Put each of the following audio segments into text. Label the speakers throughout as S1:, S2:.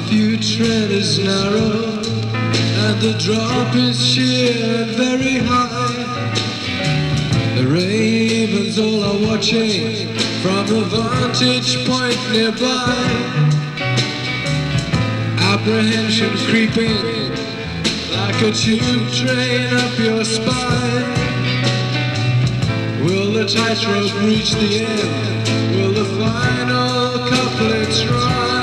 S1: If you tread is narrow and the drop is sheer and very high, the ravens all are watching from a vantage point nearby. Apprehension creeping like a tube train up your spine. Will the tightrope reach the end? Will the final couplets rhyme?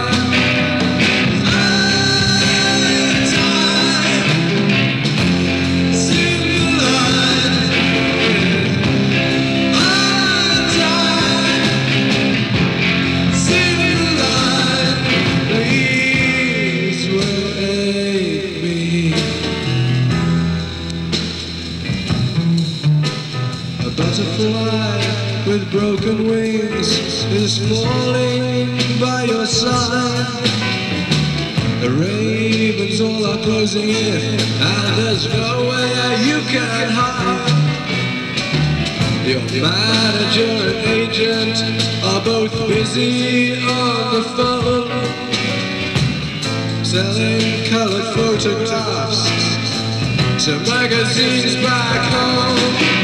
S1: Butterfly with broken wings is falling by your side. The ravens all are closing in, and there's nowhere you can hide. Your manager and agent are both busy on the phone, selling colored photographs to magazines back home.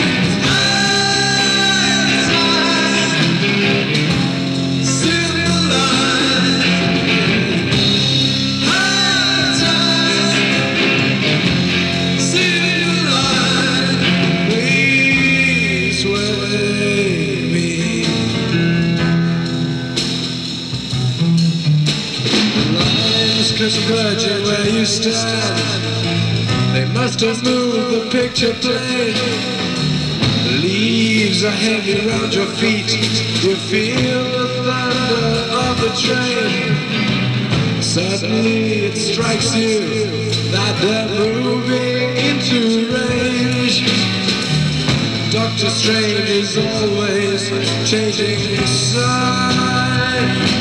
S1: Converging where you stand, they must have moved the picture plane. The leaves are heavy round your feet, you feel the thunder of the train. Suddenly it strikes you that they're moving into range. Doctor Strange is always changing his side.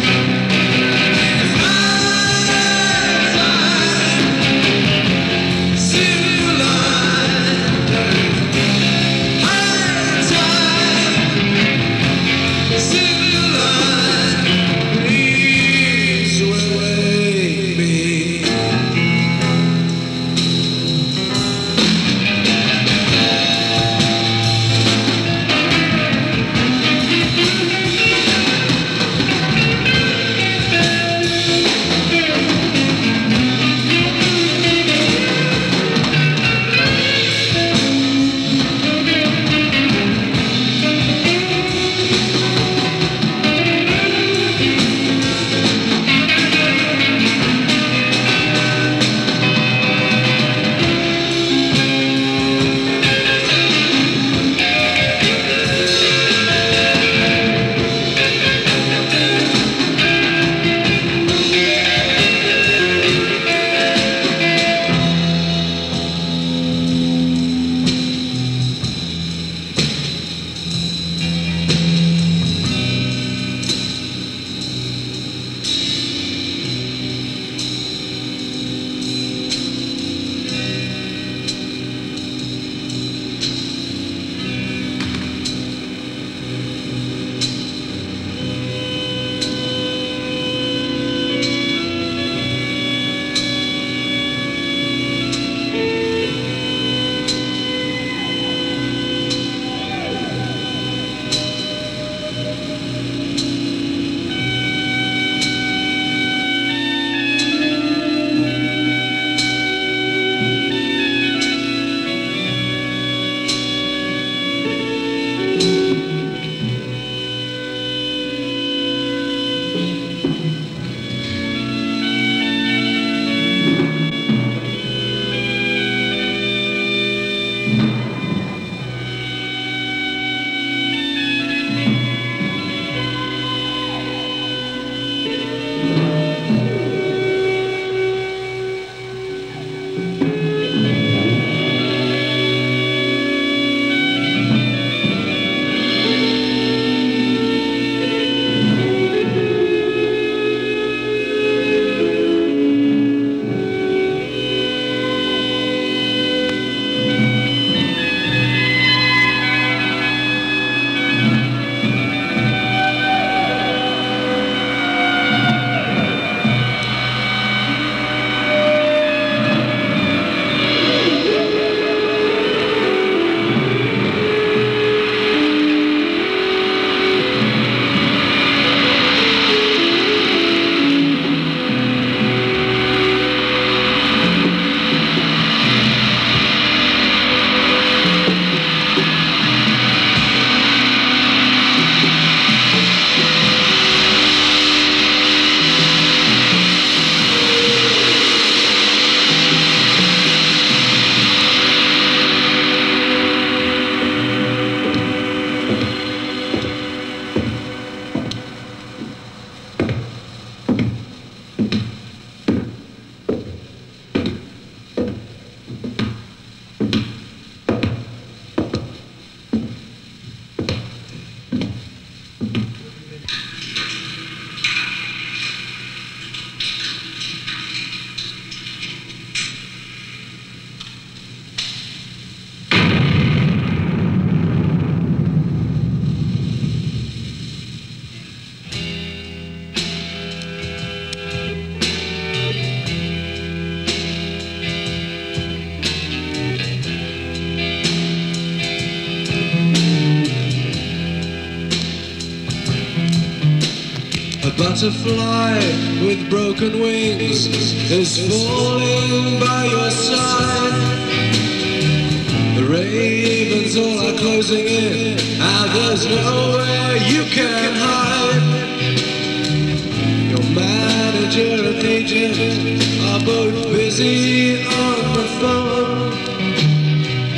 S1: butterfly with broken wings is falling by your side. The ravens all are closing in, and there's nowhere you can hide. Your manager and agent are both busy on the phone,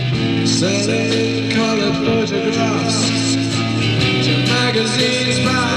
S1: selling colored photographs to magazines by